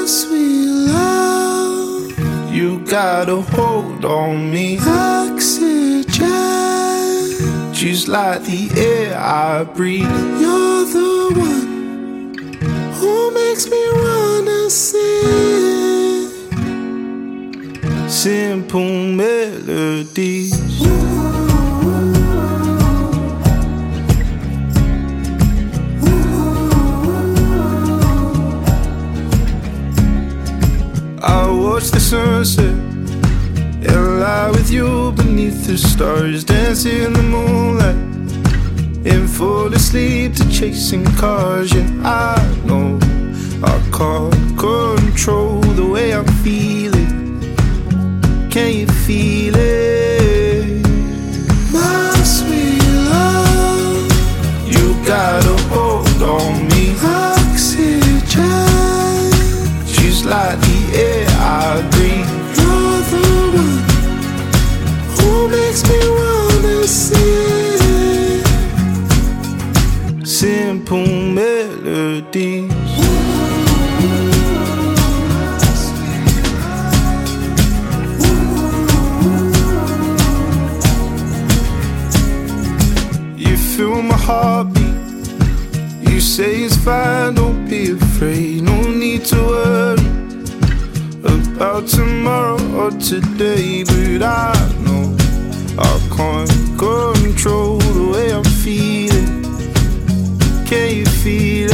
sweet love, You got a hold on me. oxygen. Just like the air I breathe. You're the one who makes me wanna sing Simple melodies. I watch the sunset and lie with you beneath the stars, dance in the moonlight and fall asleep to chasing cars. Yeah, I know I can't control the way I'm feeling. Can you feel it? my sweet love, You got a hold on me. oxygen. Just like the air I breathe. You're the one who makes me wanna sing Simple melodies. You feel my heartbeat. You say it's fine, don't be afraid. No need to worry about tomorrow or today. But I know I can't control the way I'm feeling. Can you feel